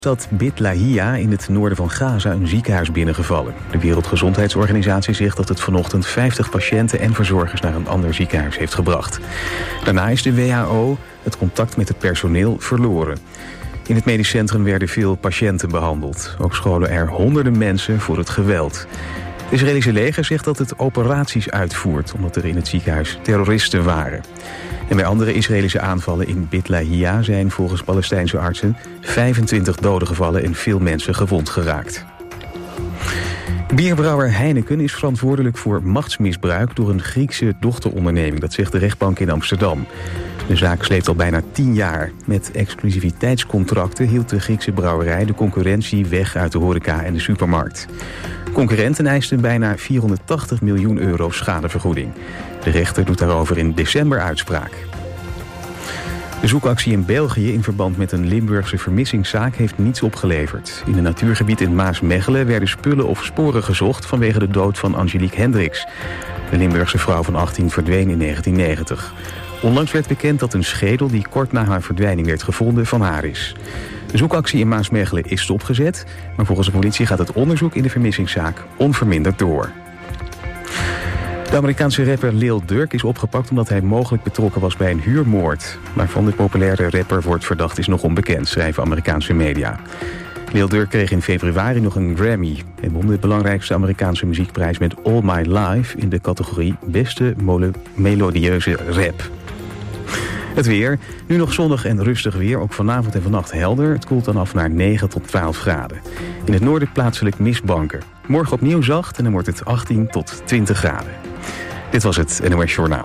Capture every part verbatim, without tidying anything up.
stad Beit Lahia in het noorden van Gaza een ziekenhuis binnengevallen. De Wereldgezondheidsorganisatie zegt dat het vanochtend vijftig patiënten en verzorgers naar een ander ziekenhuis heeft gebracht. Daarna is de W H O het contact met het personeel verloren. In het medisch centrum werden veel patiënten behandeld. Ook scholen er honderden mensen voor het geweld. Het Israëlische leger zegt dat het operaties uitvoert, omdat er in het ziekenhuis terroristen waren. En bij andere Israëlische aanvallen in Beit Lahia zijn volgens Palestijnse artsen vijfentwintig doden gevallen en veel mensen gewond geraakt. Bierbrouwer Heineken is verantwoordelijk voor machtsmisbruik door een Griekse dochteronderneming, dat zegt de rechtbank in Amsterdam. De zaak sleept al bijna tien jaar. Met exclusiviteitscontracten hield de Griekse brouwerij de concurrentie weg uit de horeca en de supermarkt. Concurrenten eisten bijna vierhonderdtachtig miljoen euro schadevergoeding. De rechter doet daarover in december uitspraak. De zoekactie in België in verband met een Limburgse vermissingszaak heeft niets opgeleverd. In een natuurgebied in Maasmechelen werden spullen of sporen gezocht vanwege de dood van Angelique Hendricks. De Limburgse vrouw van achttien verdween in negentien negentig. Onlangs werd bekend dat een schedel die kort na haar verdwijning werd gevonden van haar is. De zoekactie in Maasmechelen is stopgezet, maar volgens de politie gaat het onderzoek in de vermissingszaak onverminderd door. De Amerikaanse rapper Lil Durk is opgepakt omdat hij mogelijk betrokken was bij een huurmoord. Waarvan de populaire rapper wordt verdacht is nog onbekend, schrijven Amerikaanse media. Lil Durk kreeg in februari nog een Grammy en won de belangrijkste Amerikaanse muziekprijs met All My Life in de categorie Beste mole- Melodieuze Rap. Het weer. Nu nog zonnig en rustig weer. Ook vanavond en vannacht helder. Het koelt dan af naar negen tot twaalf graden. In het noorden plaatselijk mistbanken. Morgen opnieuw zacht en dan wordt het achttien tot twintig graden. Dit was het N O S Journaal.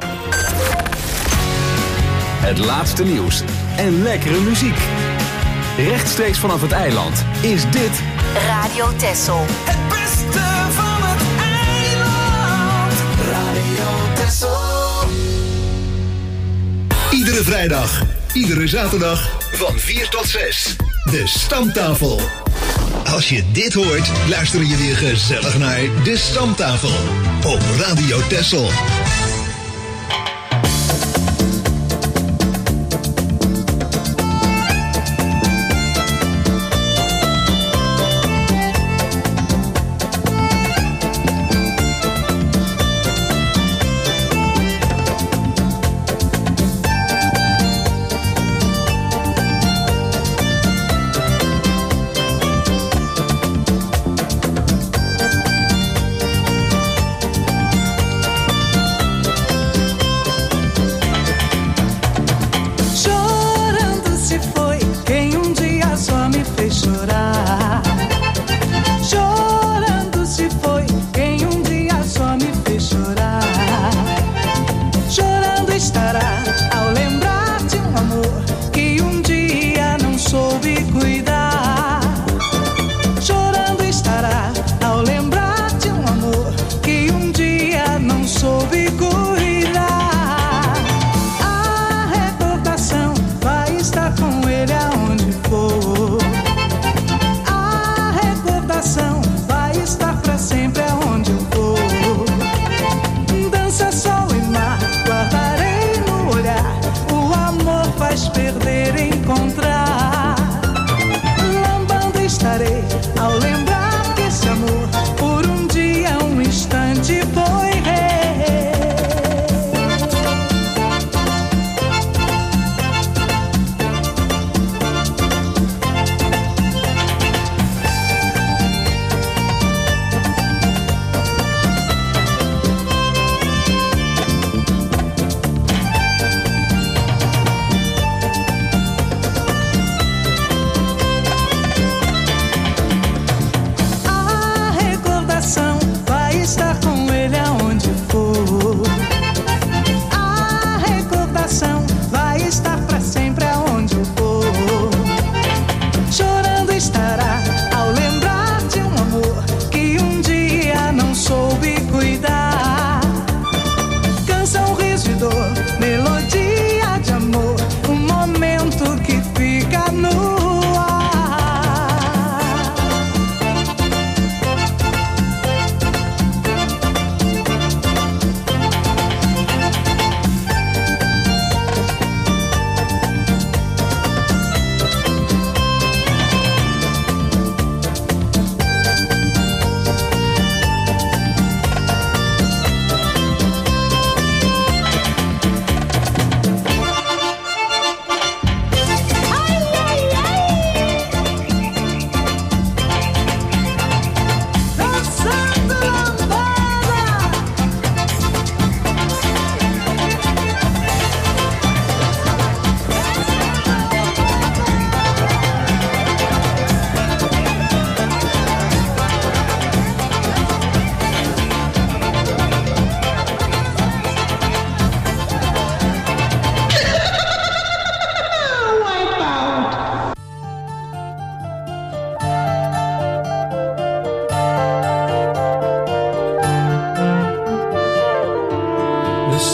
Het laatste nieuws en lekkere muziek. Rechtstreeks vanaf het eiland is dit Radio Texel. Het beste van het eiland. Radio Texel. Iedere vrijdag, iedere zaterdag van vier tot zes. De Stamtafel. Als je dit hoort, luister je weer gezellig naar De Stamtafel op Radio Texel.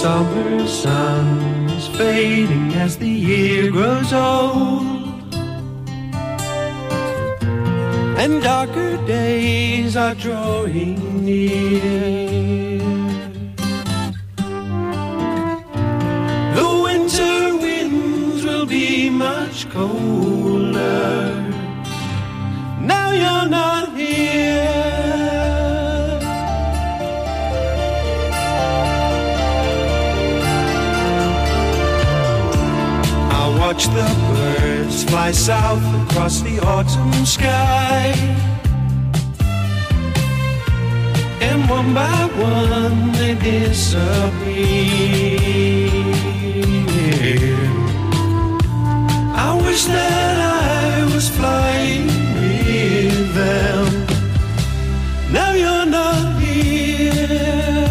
summer sun is fading as the year grows old, and darker days are drawing near. The winter winds will be much colder now you're not here. I watch the birds fly south across the autumn sky, and one by one they disappear. I wish that I was flying with them. Now you're not here.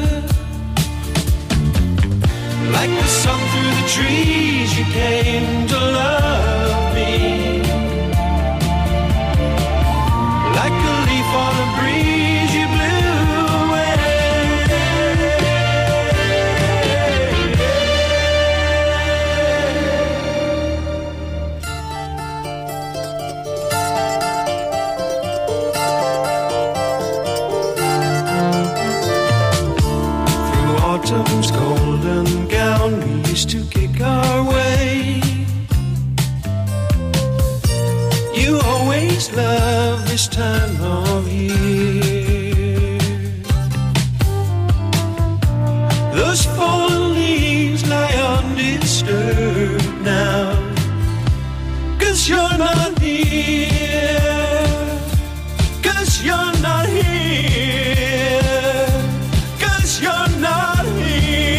Like the sun through the trees, you came to love me. Like a leaf on a breeze, you blew away. Through autumn's golden gown, we used to kick our way. You always love this time of year. Those fallen leaves lie undisturbed now, 'cause you're not here. 'Cause you're not here. 'Cause you're not here.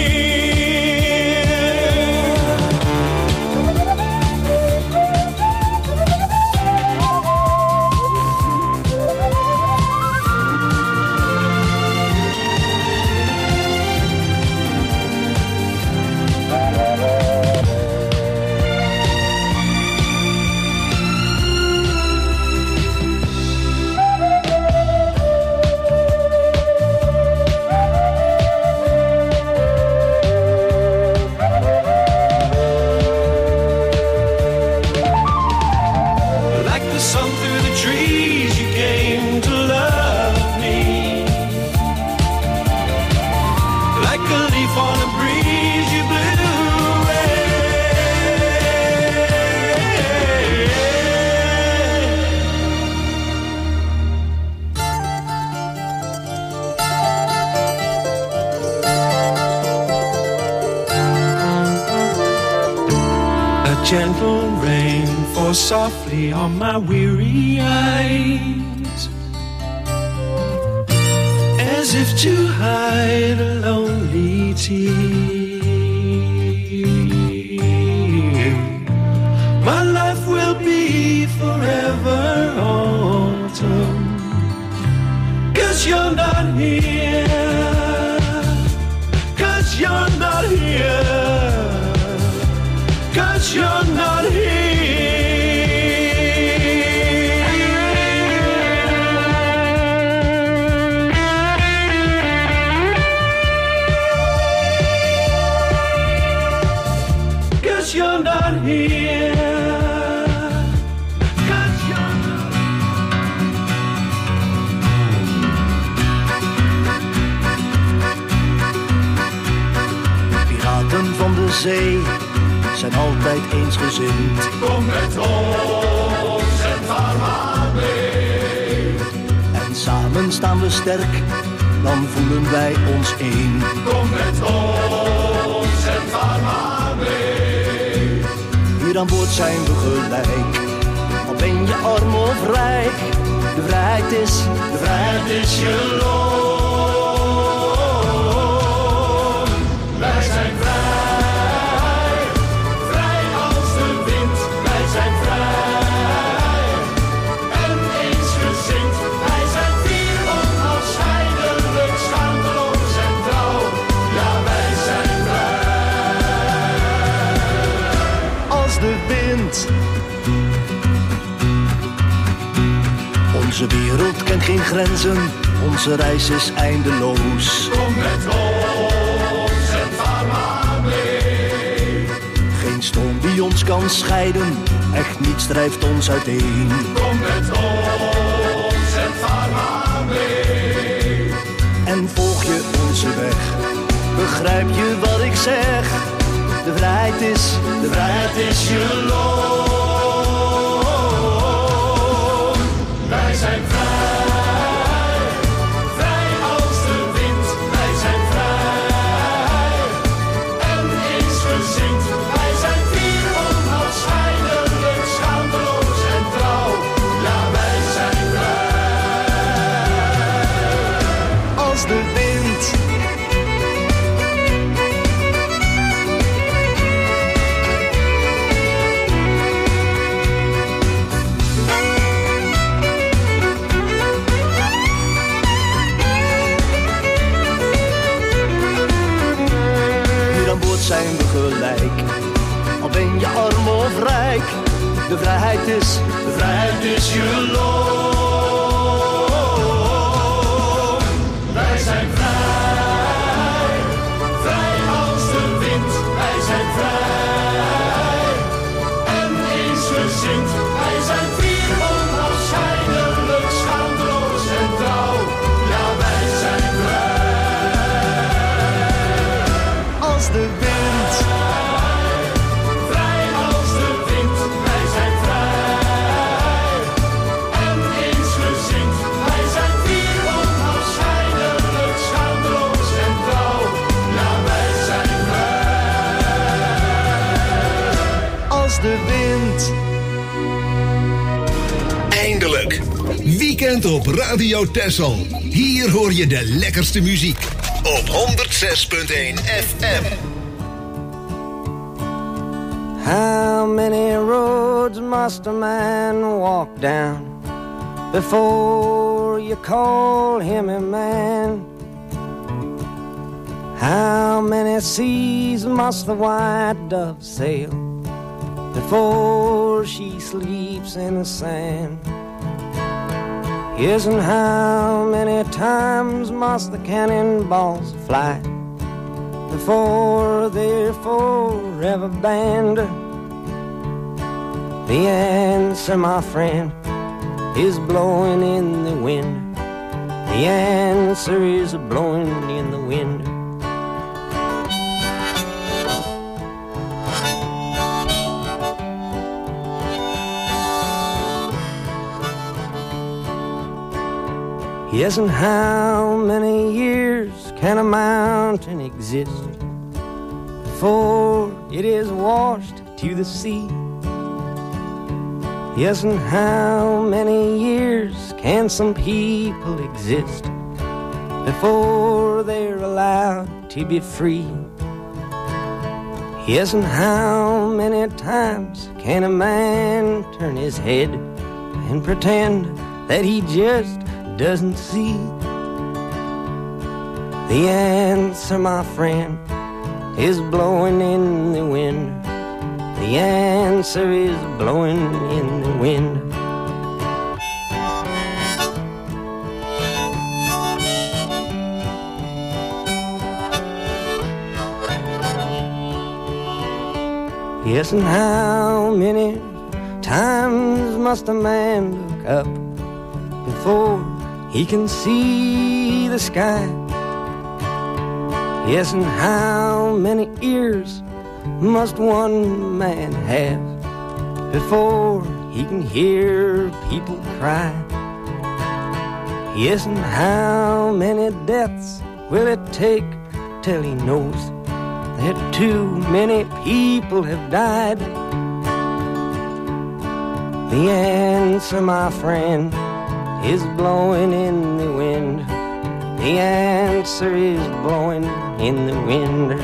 Like the sun through the trees, you came to love me. Like a leaf on a breeze, you blew away. A gentle rain falls softly on my weary eyes, as if to hide a lonely tear. My life will be forever autumn, 'cause you're not here. 'Cause you're not here. 'Cause you're not here. Cause you're not here. Cause you're not here. Piraten van de zee zijn altijd eensgezind. Kom met ons en vaar maar mee. En samen staan we sterk, dan voelen wij ons één. Kom met ons en vaar maar mee. Hier aan boord zijn we gelijk, al ben je arm of rijk. De vrijheid is, de vrijheid is je loon. Wij zijn vrij. Onze wereld kent geen grenzen, onze reis is eindeloos. Kom met ons en vaar. storm die ons kan scheiden, echt niets drijft ons uiteen. Kom met ons en vaar maar mee. En volg je onze weg, begrijp je wat ik zeg? De vrijheid is, de vrijheid is je loon. Wij zijn vrij, vrij als de wind. Wij zijn vrij en eensgezind. Wij zijn fier, onafscheidelijk, schaamteloos en trouw. Ja, wij zijn vrij als de wind. Zijn we gelijk, al ben je arm of rijk. De vrijheid is, de vrijheid is je loon. Wij zijn vrij, vrij als de wind. Wij zijn vrij en eensgezind. Wij zijn fier, onafscheidelijk, schaamteloos en trouw. Ja, wij zijn vrij als de wind. De wind. Eindelijk. Weekend op Radio Texel. Hier hoor je de lekkerste muziek. Op honderd zes punt één F M. How many roads must a man walk down before you call him a man? How many seas must the white dove sail before she sleeps in the sand? Yes, and how many times must the cannonballs fly before they're forever banned? The answer, my friend, is blowing in the wind. The answer is blowing in the wind. Yes, and how many years can a mountain exist before it is washed to the sea? Yes, and how many years can some people exist before they're allowed to be free? Yes, and how many times can a man turn his head and pretend that he just doesn't see? The answer, my friend, is blowing in the wind. The answer is blowing in the wind. Yes, and how many times must a man look up before he can see the sky? Yes, and how many ears must one man have before he can hear people cry? Yes, and how many deaths will it take till he knows that too many people have died? The answer, my friend, is blowing in the wind. The answer is blowing in the wind.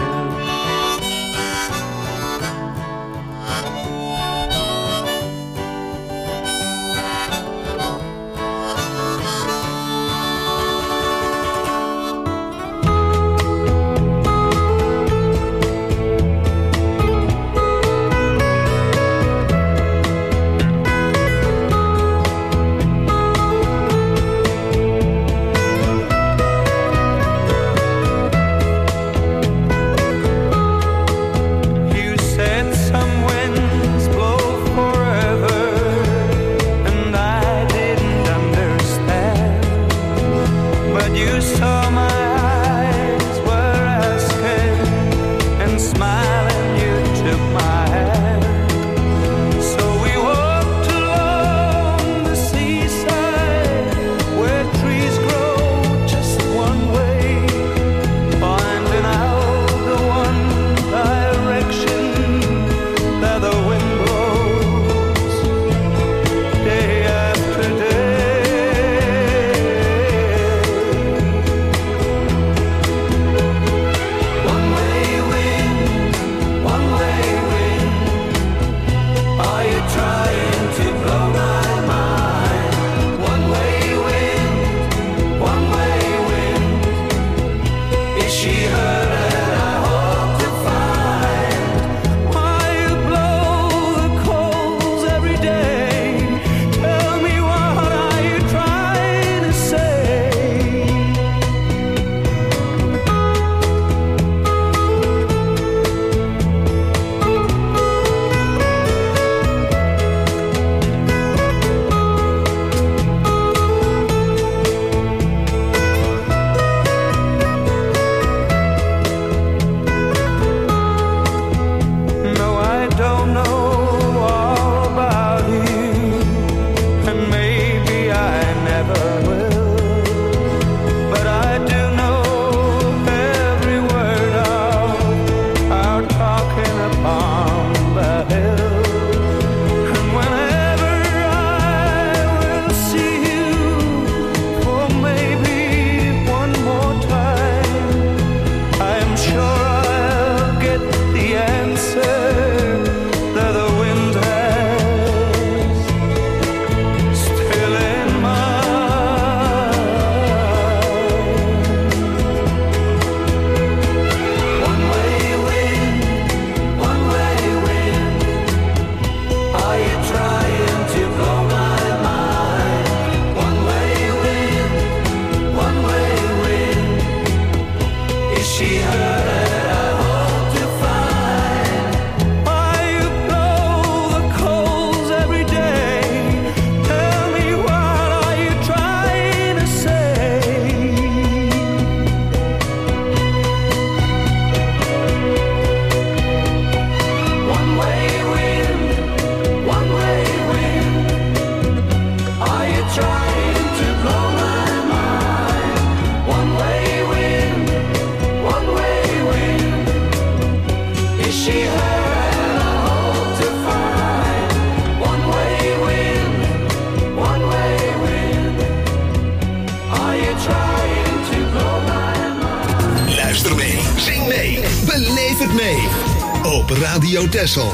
Op Radio Texel.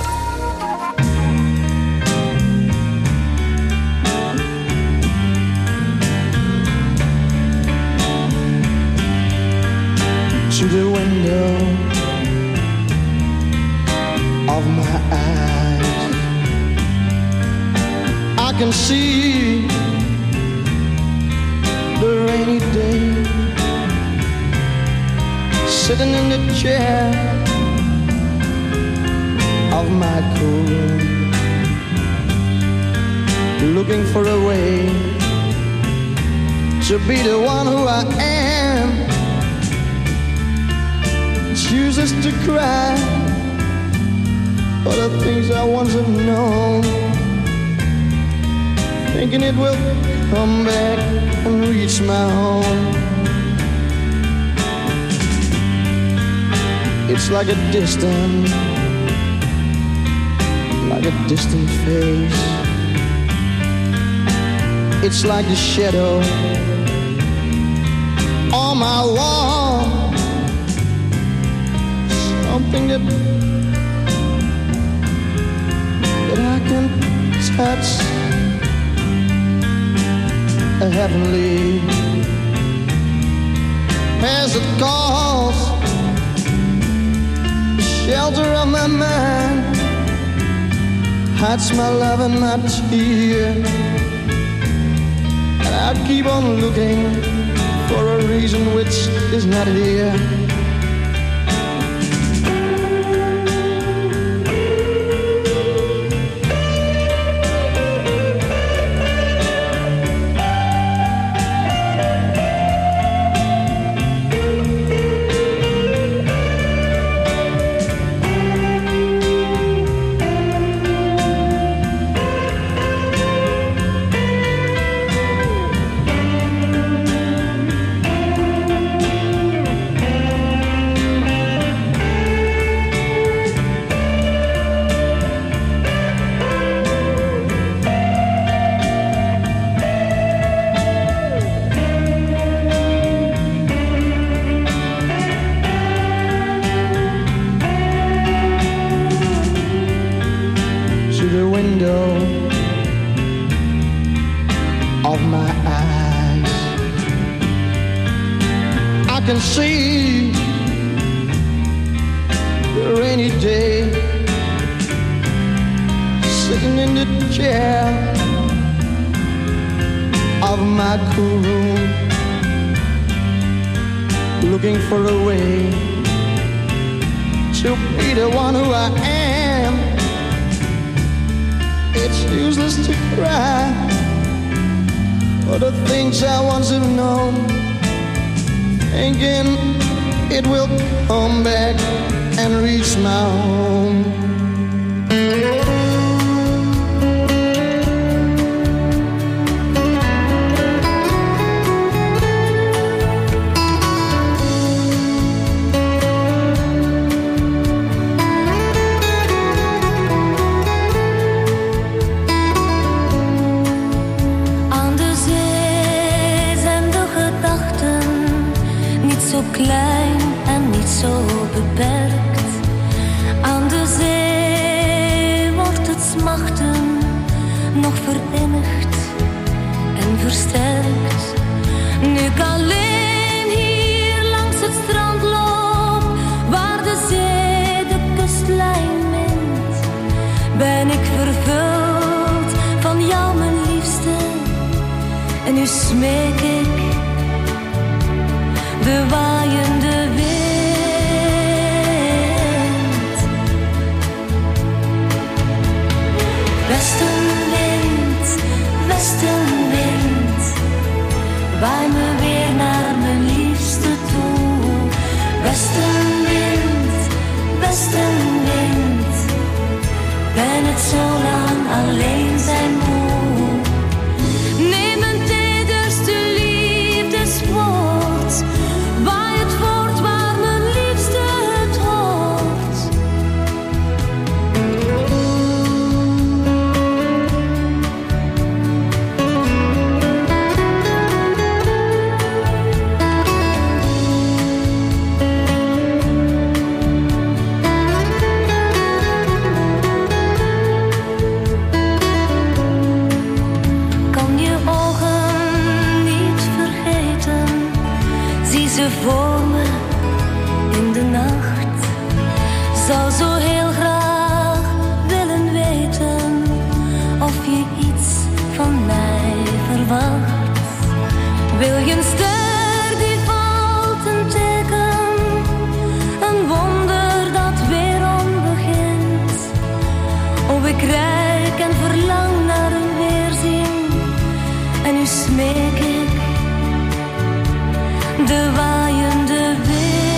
To the window of my eyes, I can see the rainy day, sitting in the chair of my cool room, looking for a way to be the one who I am. Chooses to cry for the things I once have known, thinking it will come back and reach my home. It's like a distant, like a distant face. It's like the shadow on my wall, something that that I can touch, a heavenly as it calls, the shelter of my mind, hides my love and my tear, and I keep on looking for a reason which is not here. I'll versterkt. Nu ik alleen hier langs het strand loop, waar de zee de kustlijn mint, ben ik vervuld van jou, mijn liefste. En nu smeek ik de waaiende wind. Westenwind, westenwind, waai me weer naar mijn liefste toe. Westenwind, westenwind, ben het zo lang alleen zijn moe. Neem een tederste liefdeswoord, waai het voort waar mijn liefste het hoort. Ze voor me in de nacht, zou zo heel graag willen weten of je iets van mij verwacht. Wil je een ster die valt, een teken, een wonder dat weerom begint? Oh, ik reik en verlang naar een weerzien, en nu smeek ik de waaiende wind.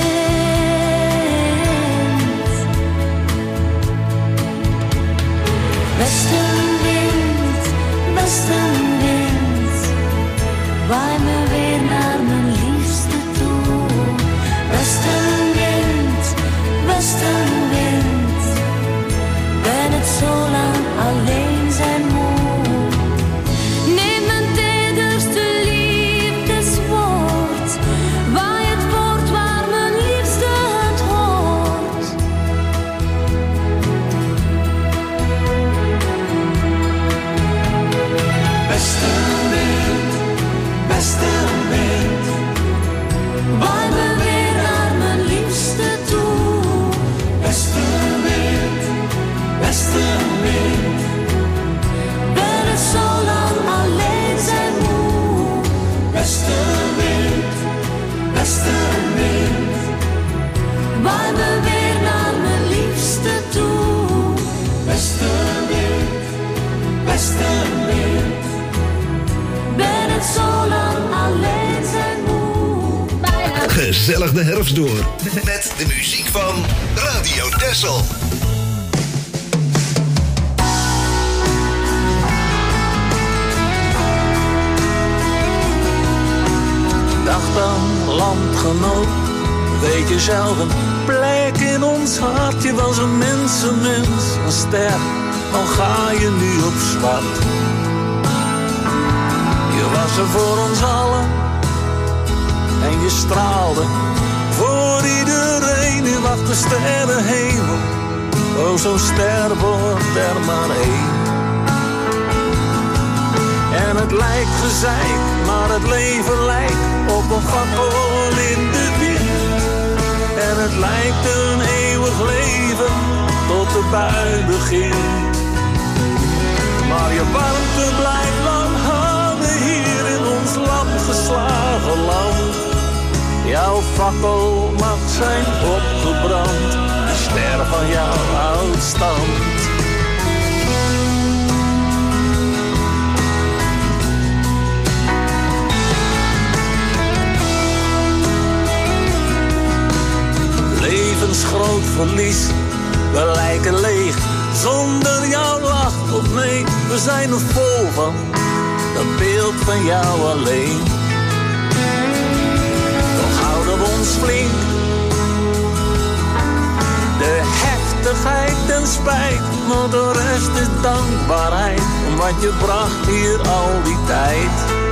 Westenwind, westenwind, waai me weer naar mijn liefste toe. Westenwind, westenwind, ben het zo lang alleen zijn moe. Neem mijn tederste liefdeswoord, waai het voort waar mijn liefste het hoort. Westenwind, westenwind, Waai me weer naar mijn liefste toe. Westenwind, westenwind, Ben het zo lang alleen zijn moe. westenwind, westenwind, Waai me weer naar mijn liefste toe. westenwind, westenwind. Ben het zo lang alleen zijn moe. Gezellig de herfst door. Met de muziek van Radio Texel. Dag dan, landgenoot, weet je zelf, een plek in ons hart. Je was een mensenmens, een ster, al ga je nu op zwart. Je was er voor ons allen en je straalde voor iedereen. Nu wacht de sterrenhemel, oh zo'n ster wordt er maar één. En het lijkt gezeik, maar het leven lijkt op een fakkel in de wind. En het lijkt een eeuwig leven tot de bui begint. Maar je warmte blijft lang houden hier in ons lam geslagen land. Jouw fakkel mag zijn opgebrand, de ster van jouw oudstand. Levensgroot verlies, we lijken leeg, zonder jouw lach of nee. We zijn er vol van, dat beeld van jou alleen. Toch houden we ons flink, de heftigheid en spijt, maar de rest is dankbaarheid, om wat je bracht hier al die tijd.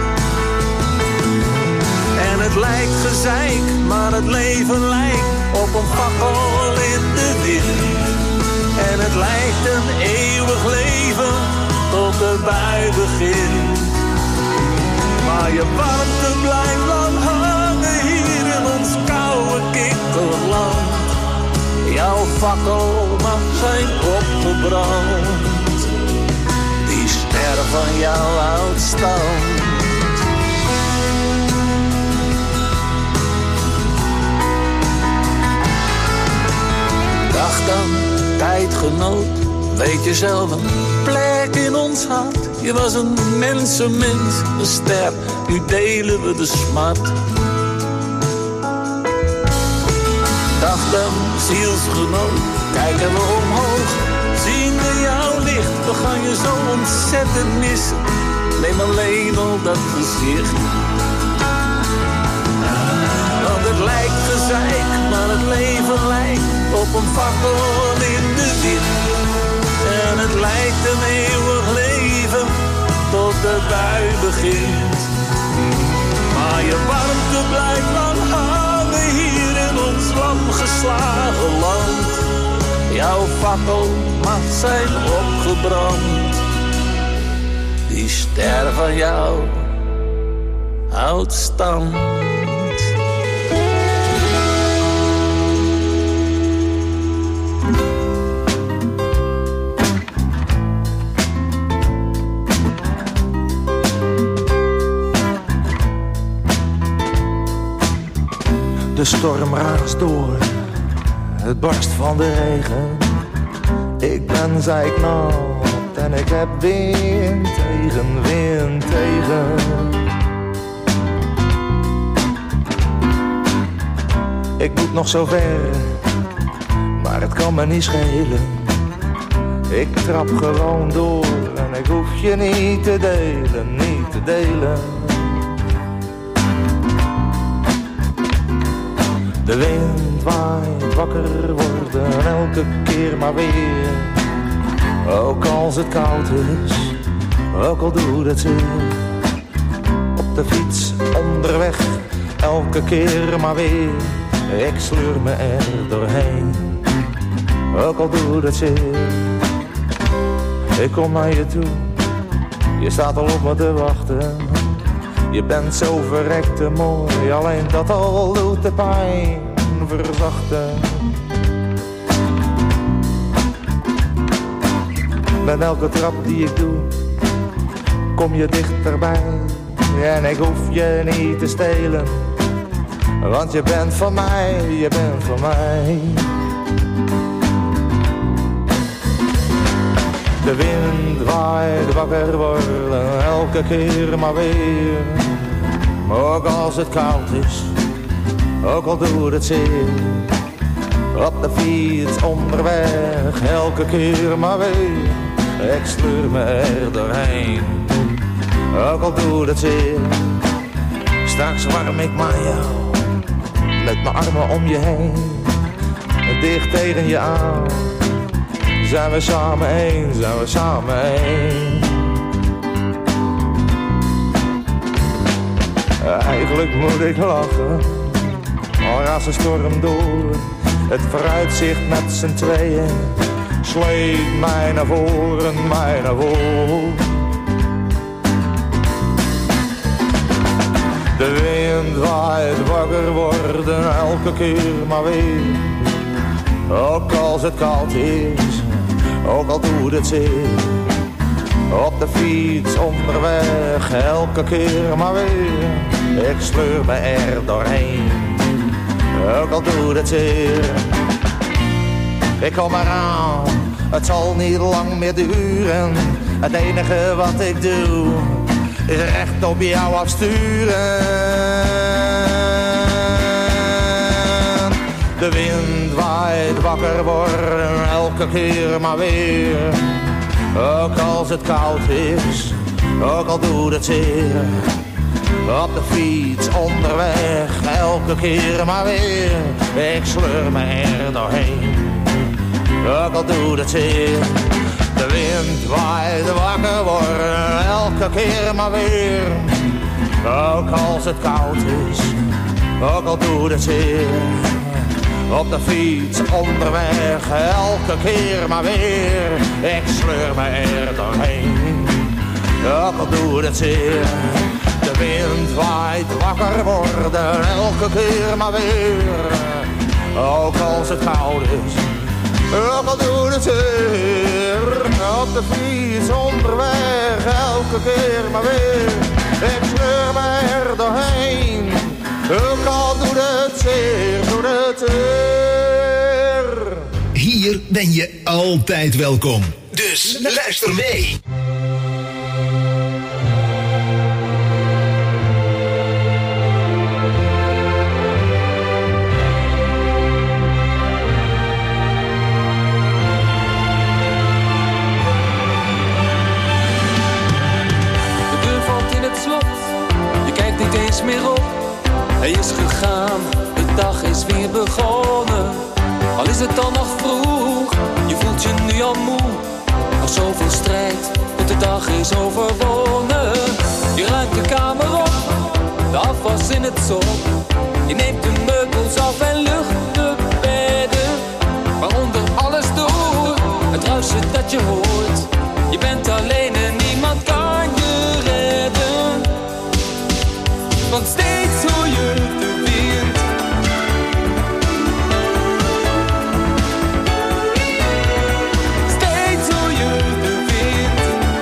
En het lijkt gezeik, maar het leven lijkt op een fakkel in de wind. En het lijkt een eeuwig leven tot de bui begint. warmte blijft lang hangen hier in ons koude kinderland. Jouw fakkel mag zijn opgebrand, die ster van jou houdt stand. Dag dan, tijdgenoot, weet je zelf een plek in ons hart. Je was een mensenmens, een ster, nu delen we de smart. Dag dan, zielsgenoot, kijken we omhoog, zien we jouw licht. We gaan je zo ontzettend missen, neem alleen al dat gezicht. Want het lijkt gezeik, maar het leven lijkt op een fakkel in de wind. En het lijkt een eeuwig leven tot de bui begint. Maar je warmte blijft lang hangen hier in ons lam geslagen land. Jouw fakkel mag zijn opgebrand, die ster van jou houdt stand. De storm raast door, het barst van de regen. Ik ben zeiknat en ik heb wind tegen, wind tegen. Ik moet nog zo ver, maar het kan me niet schelen. Ik trap gewoon door en ik hoef je niet te delen, niet te delen. De wind waait, wakker worden, elke keer maar weer. Ook als het koud is, ook al doet het zeer. Op de fiets, onderweg, elke keer maar weer. Ik sleur me er doorheen, ook al doet het zeer. Ik kom naar je toe, je staat al op me te wachten. Je bent zo verrekte mooi, alleen dat al doet de pijn verzachten. Met elke trap die ik doe, kom je dichterbij. En ik hoef je niet te stelen, want je bent van mij, je bent van mij. De wind waait, wakker worden, elke keer maar weer. Ook als het koud is, ook al doet het zeer. Op de fiets onderweg, elke keer maar weer. Ik sleur me er doorheen, ook al doet het zeer. Straks warm ik maar jou, met mijn armen om je heen. Dicht tegen je aan, zijn we samen één, zijn we samen één. Eigenlijk moet ik lachen, al raast de storm door. Het vooruitzicht met z'n tweeën sleept mij naar voren, mij naar voren. De wind waait, wakker worden, elke keer maar weer. Ook als het koud is, ook al doet het zeer. Op de fiets onderweg, elke keer maar weer. Ik sleur me er doorheen, ook al doet het zeer. Ik kom eraan, het zal niet lang meer duren. Het enige wat ik doe, is recht op jou afsturen. De wind waait, wakker worden, elke keer maar weer. Ook als het koud is, ook al doet het zeer. Op de fiets onderweg, elke keer maar weer. Ik sleur me er doorheen, ook al doet het zeer. De wind waait, wakker worden, elke keer maar weer. Ook als het koud is, ook al doet het zeer. Op de fiets onderweg, elke keer maar weer. Ik sleur me er doorheen, ook al doet het zeer. De wind wakker worden, elke keer maar weer. Ook als het koud is, ook al doet het zeer. Op de fiets onderweg, elke keer maar weer. Ik sleur me er doorheen, ook al doet het zeer, doet het zeer. Hier ben je altijd welkom, dus luister mee. Meer op. Hij is gegaan, de dag is weer begonnen. Al is het dan nog vroeg, je voelt je nu al moe. Nog zoveel strijd, tot de dag is overwonnen. Je ruimt de kamer op, de afwas in het zon. Je neemt de meubels af en lucht de bedden. Waaronder alles door, het ruisen dat je hoort. Je bent alleen en niemand kan je redden. Want steeds hoor je de wind. Steeds hoor je de wind.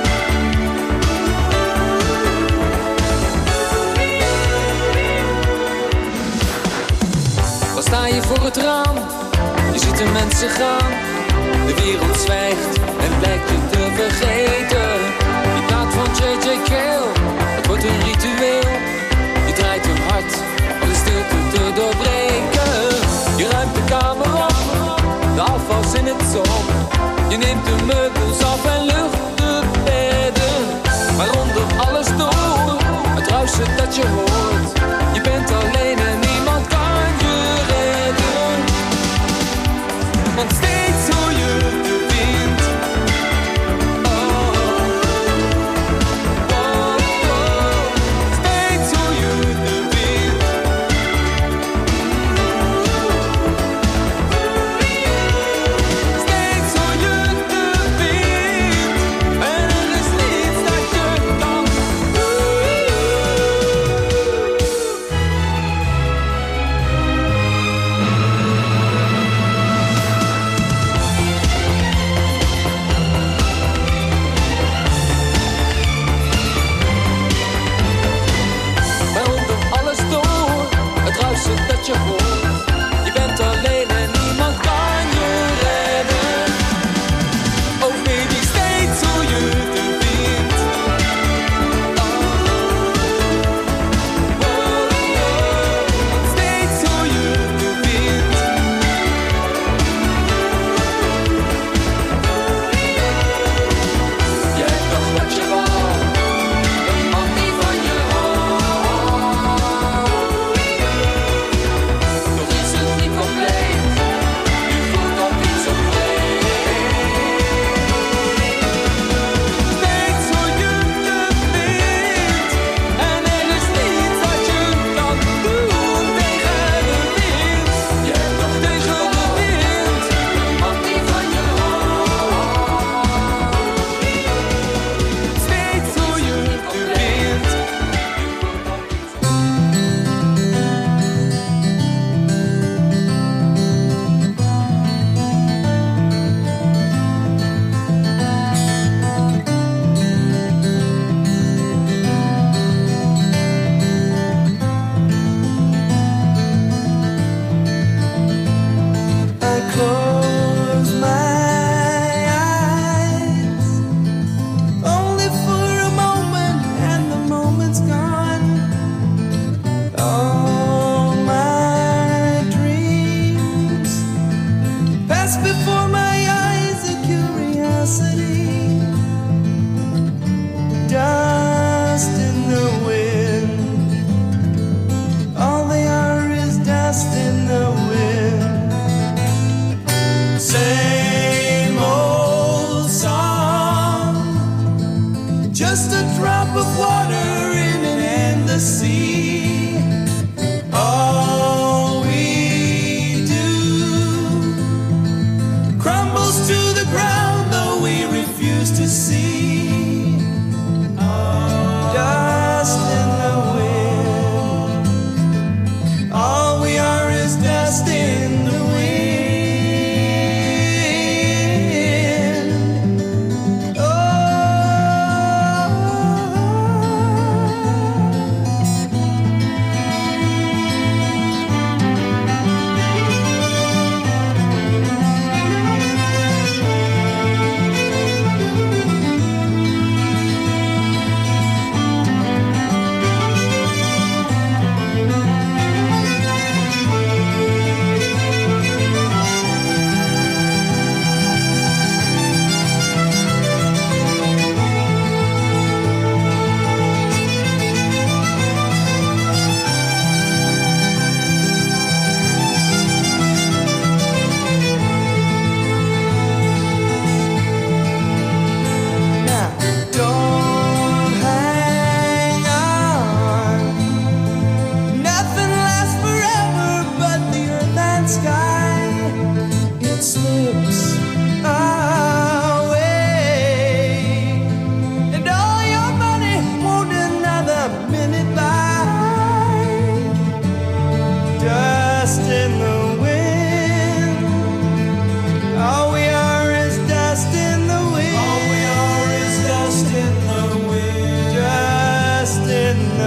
Dan sta je voor het raam, je ziet de mensen gaan. De wereld zwijgt en blijkt je te vergeten. Die plaat van J J Cale, het wordt een ritueel. Je draait hem hard om de stilte te doorbreken. Je ruimt de kamer op, de afwas in het zon. Je neemt de meubels af en lucht de bedden. Waaronder alles door, het ruisen dat je hoort. Je bent alleen en niemand kan je redden. Want steeds hoor je de wind.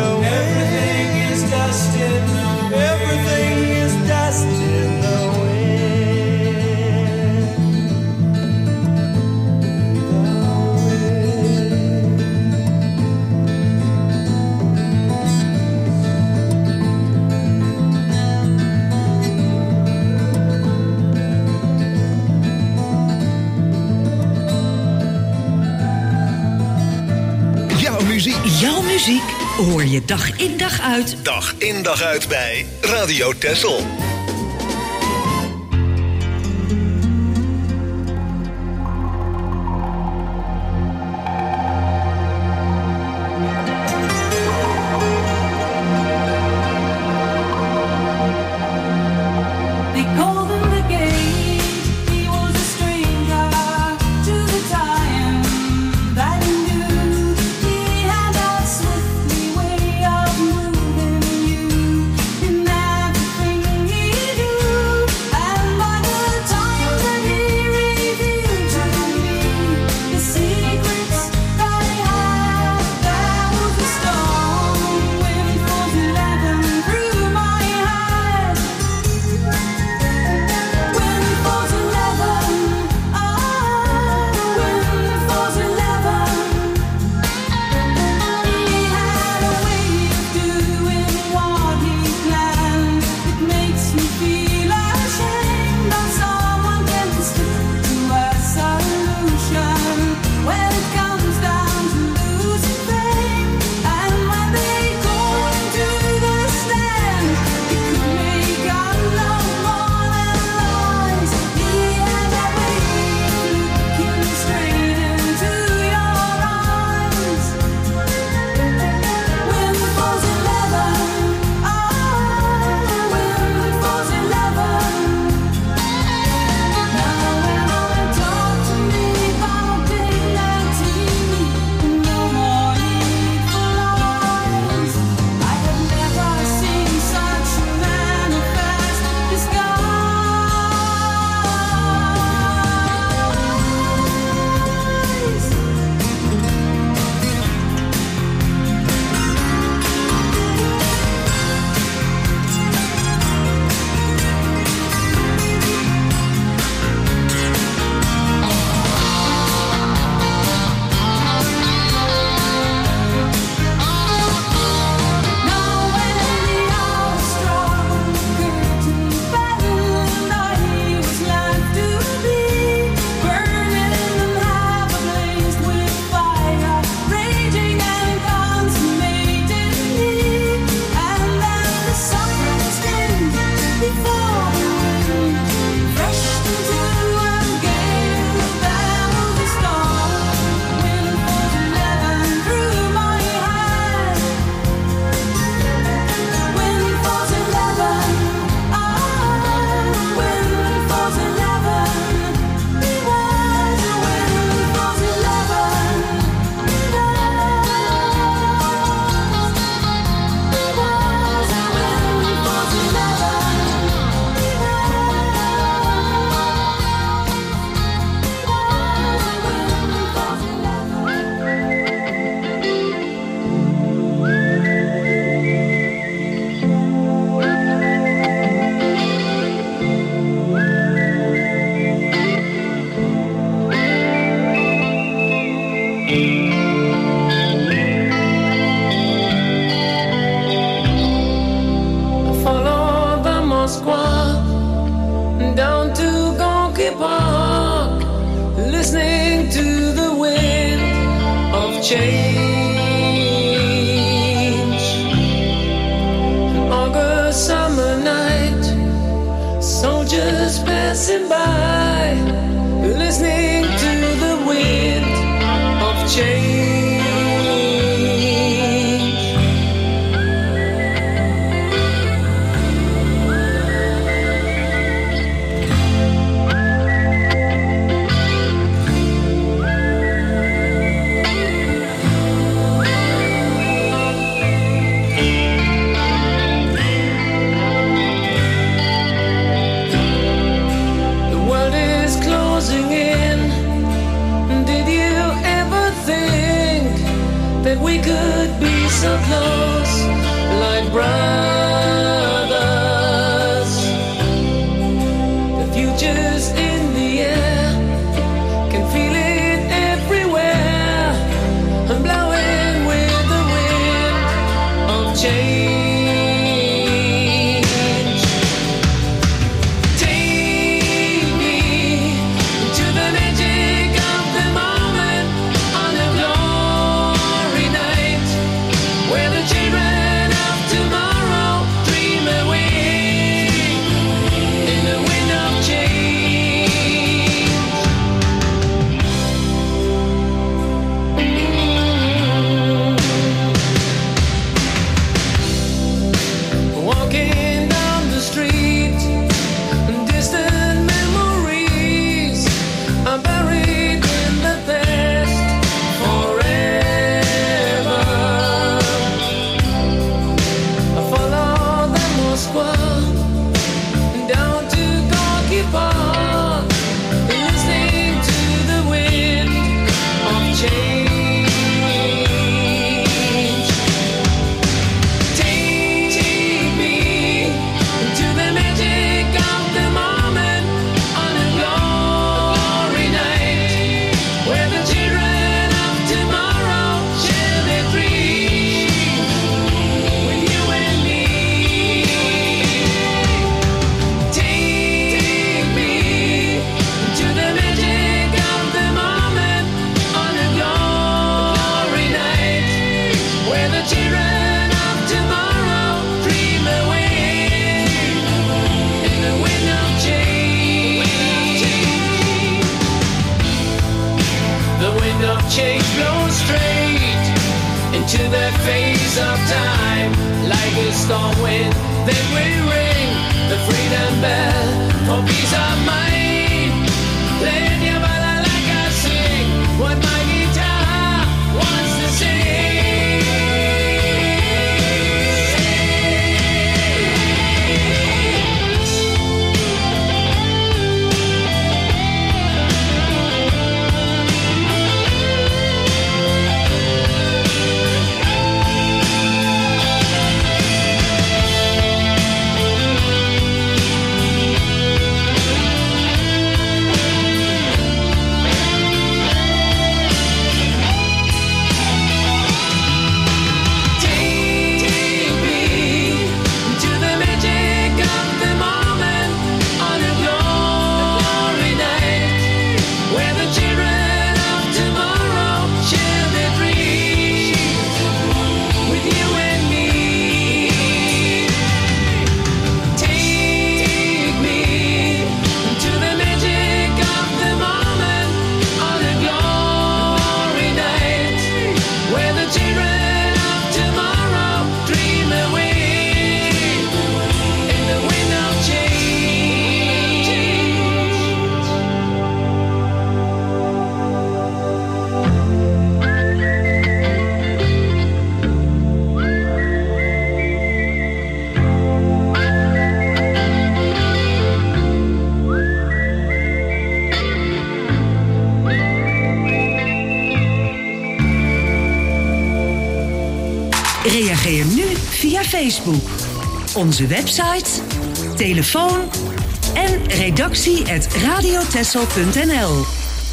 the wind. Everything is dust in the wind. Everything is dust in the Jouw muziek hoor je dag in dag uit. Dag in dag uit bij Radio Texel. Reageer nu via Facebook, onze website, telefoon en redactie at radiotessel punt n l.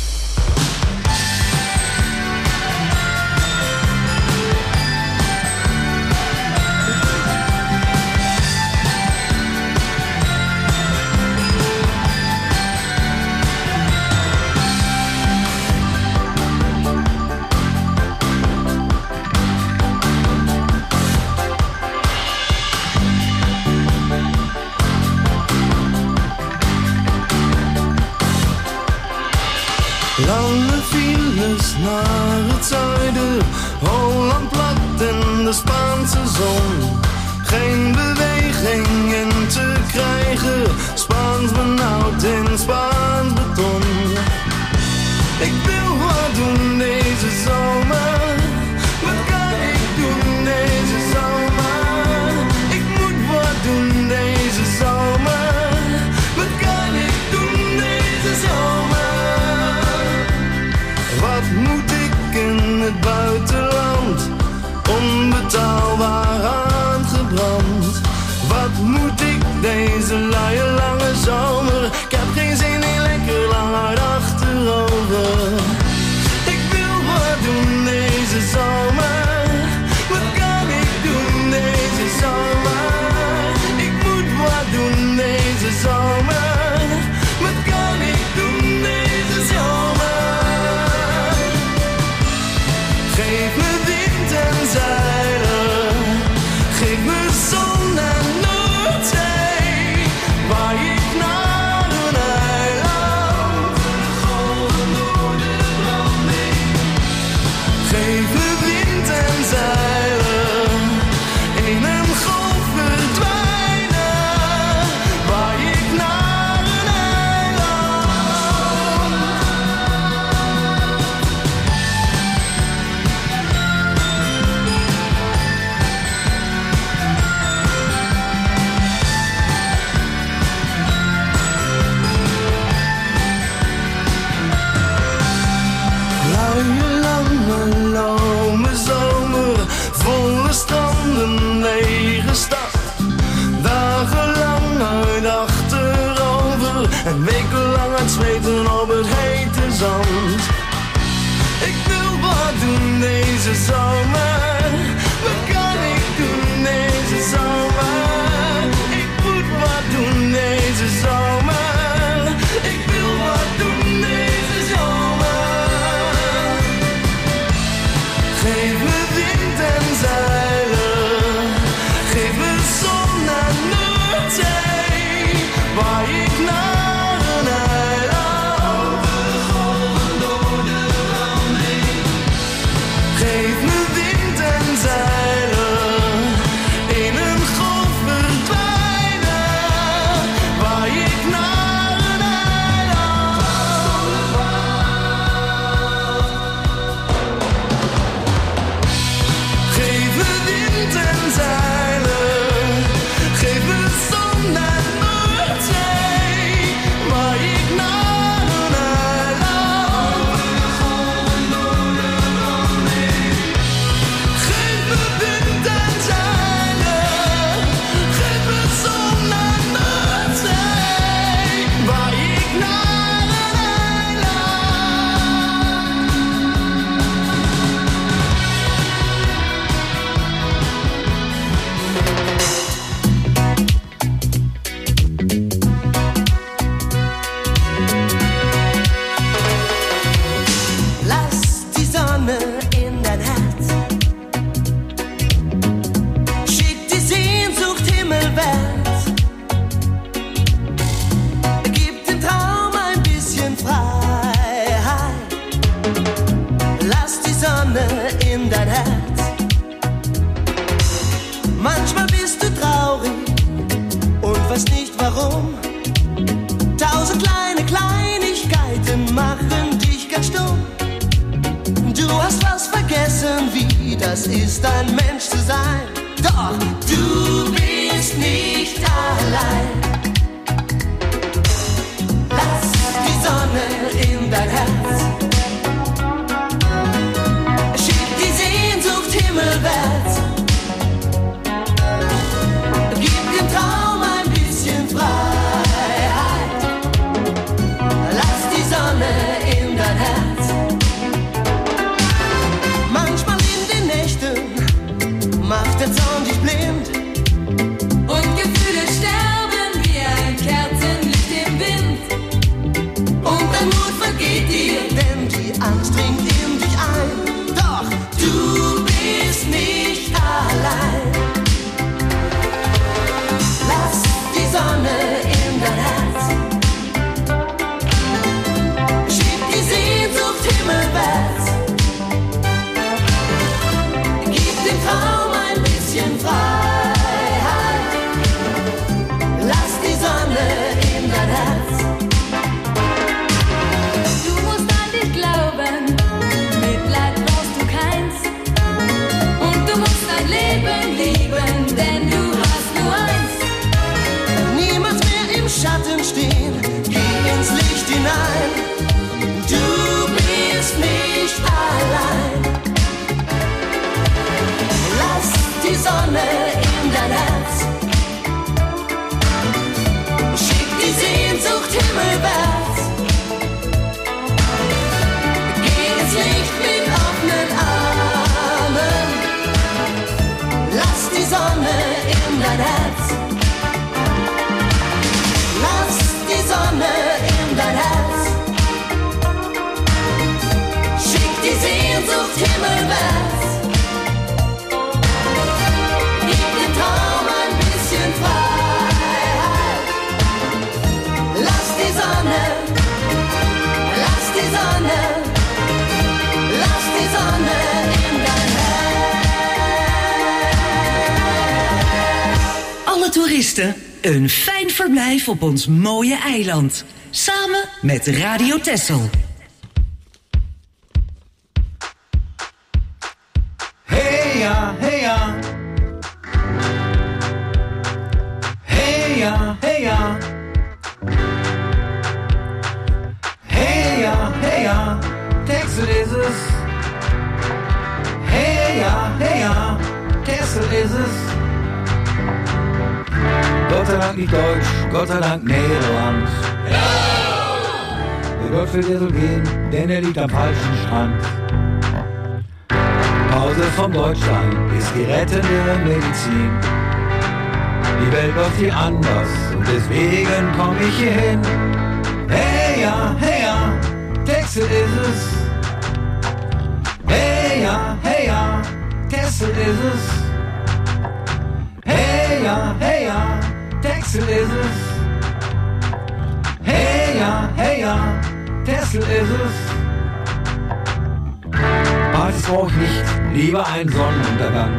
Lange files naar het zuiden, Holland plat en de Spaanse zon. Geen beweging in te krijgen, Spaans benauwd in Spaans beton. Ik wil wat doen deze zomer, wat kan ik doen deze zomer? Ik moet wat doen deze zomer, wat kan ik doen deze zomer? Wat moet ik in het buitenland, onbetaalbaar aan zon en Noordzee, waar ik naar een eiland. Golven door de branding, geven wind en zeilen, in een golf verdwijnen, waar ik naar een eiland. Luie, lange, lome zomer, volle stranden, lege stad. Dagenlang uit achterover en wekenlang aan het zweten op het hete zand. Ik wil wat doen deze zomer, wat kan ik doen deze zomer? Ik moet wat doen deze zomer, ik wil wat doen deze zomer. Geef me wind en zeilen, geef me zon en Noordzee, waar ik naar een eiland. Golven door de branding, geef me wind en zeilen, in een golf verdwijnen, waar ik naar een eiland. Geef me wind en zeilen, geef me zon en Noordzee, waar ik naar een eiland. Golven door de branding, geef me wind en zeilen, geef me zon en Noordzee, waar ik naar een Lass die Sonne in dein Herz, schick die Sehnsucht himmelwärts, gib dem Traum ein bisschen Freiheit. Lass die Sonne in dein Herz, manchmal bist du traurig und weißt nicht warum. Tausend kleine Kleinigkeiten machen dich ganz stumm. Du hast was vergessen, wie das ist, ein Mensch zu sein. Doch du bist nicht allein. Lass die Sonne in dein Herz, schick die Sehnsucht himmelwärts, gib dem Traum ein bisschen Freiheit. Lass die Sonne in dein Herz. Manchmal in den Nächten macht der Zorn dich blind und Gefühle sterben wie ein Kerzenlicht im Wind. Und dein Mut vergeht dir, denn die Angst dringt in dich ein. Doch du bist nicht allein. Lass die Sonne in dein Herz, schick die Sehnsucht himmelwärts, gib dem Traum ein bisschen Freiheit. Lass die Sonne in dein Herz. Du musst an dich glauben, Mitleid brauchst du keins. Und du musst dein Leben lieben, denn du hast nur eins. Niemals mehr im Schatten stehen, geh ins Licht hinein. Du bist nicht allein. Lass die Sonne in dein Herz, schick die Sehnsucht himmelwärts, geh ins Licht mit offenen Armen. Lass die Sonne in dein Herz, lass die Sonne in dein Herz, schick die Sehnsucht himmelwärts, gib den Traum alle toeristen een fijn verblijf op ons mooie eiland. Samen met Radio Texel. Hey ja, hey ja. Hey ja, hey ja. Hey ja, hey ja. Texel is es. Hey ja, hey ja. Texel is es. Gott sei Dank nicht Deutsch, Gott sei Dank Nederlands. Ja! Der Gott wird dir so gehen, denn er liegt am falschen Strand. Pause vom Deutschsein ist die rettende Medizin. Die Welt läuft hier anders und deswegen komm ich hier hin. Hey ja, hey ja, Texel ist es. Hey ja, hey ja, Texel ist es. Hey ja, hey ja, Texel ist es. Hey ja, hey ja, Texel ist es. Partys brauch ich nicht, lieber ein Sonnenuntergang.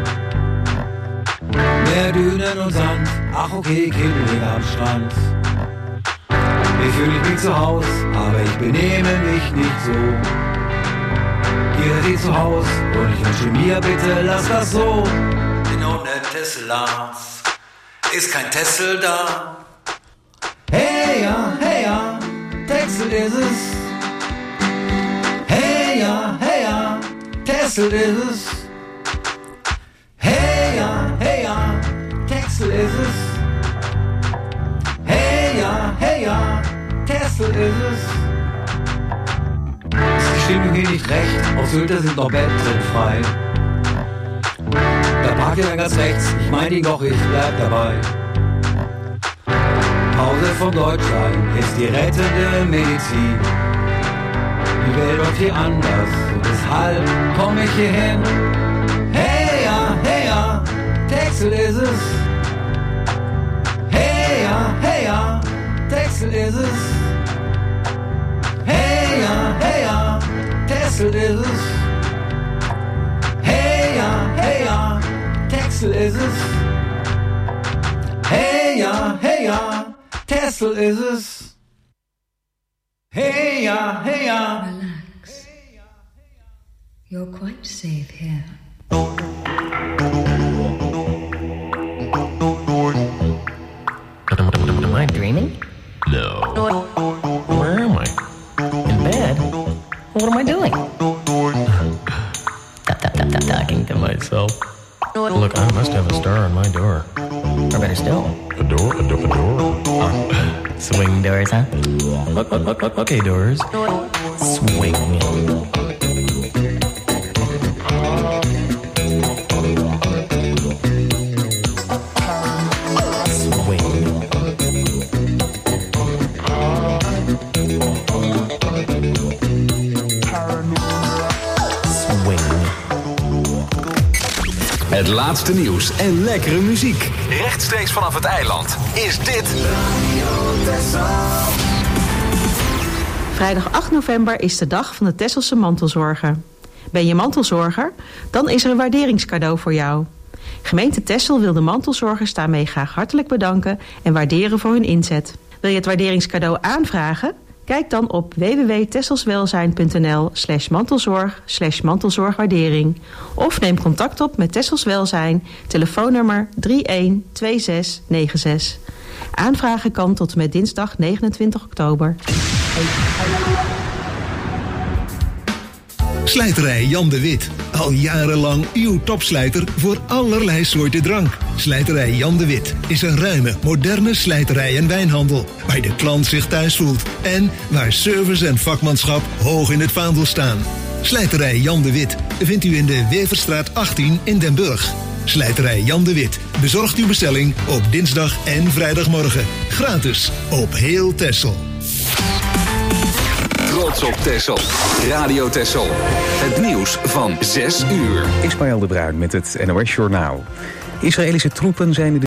Mehr Dünen und Sand, ach okay, Kinder am Strand. Ich fühle mich wie zu Haus, aber ich benehme mich nicht so. Ihr seid zu Haus und ich wünsche mir, bitte lass das so. Denn ohne Tesla ist kein Texel da. Hey ja, hey ja, Texel ist es. Hey ja, hey ja, Texel ist es. Hey ja, hey ja, Texel ist es. Hey ja, hey ja, Texel ist es. Ist die Stimmung hier nicht recht? Auf Sylt sind noch Betten frei. Da parkt ihr dann ganz rechts, ich meine ihn doch, ich bleib dabei. Pause vom Deutschsein ist die rettende Medizin. Die Welt läuft hier anders und deshalb komm ich hier hin. Hey ja, hey ja, Texel ist es. Hey ja, hey ja, Texel ist es. Hey ja, hey ja, Texel ist es. Hey ja, hey ja, Texel ist es. Hey ja, hey ja, Texel ist es. Hey ja, hey ja. Relax. You're quite safe here. Am I dreaming? No. Where am I? In bed? What am I doing? Tap, tap, tap, tap, talking to myself. Look, I must have a star on my door. Or better still, a door, a door, a door. Oh, swing doors, huh? Look, look, look, look, okay, doors. Swing. Het laatste nieuws en lekkere muziek. Rechtstreeks vanaf het eiland is dit Vrijdag acht november is de dag van de Texelse mantelzorger. Ben je mantelzorger? Dan is er een waarderingscadeau voor jou. Gemeente Texel wil de mantelzorgers daarmee graag hartelijk bedanken en waarderen voor hun inzet. Wil je het waarderingscadeau aanvragen? Kijk dan op w w w punt tesselswelzijn punt n l slash mantelzorg slash mantelzorgwaardering. Of neem contact op met Tessels Welzijn, telefoonnummer drie een twee zes negen zes. Aanvragen kan tot en met dinsdag negenentwintig oktober. Slijterij Jan de Wit. Al jarenlang uw topslijter voor allerlei soorten drank. Slijterij Jan de Wit is een ruime, moderne slijterij en wijnhandel. Waar de klant zich thuis voelt. En waar service en vakmanschap hoog in het vaandel staan. Slijterij Jan de Wit vindt u in de Weverstraat achttien in Den Burg. Slijterij Jan de Wit bezorgt uw bestelling op dinsdag en vrijdagmorgen. Gratis op heel Texel. Trots op Texel. Radio Texel. Het nieuws van zes uur. Ismaël de Bruin met het N O S Journaal. Israëlische troepen zijn in de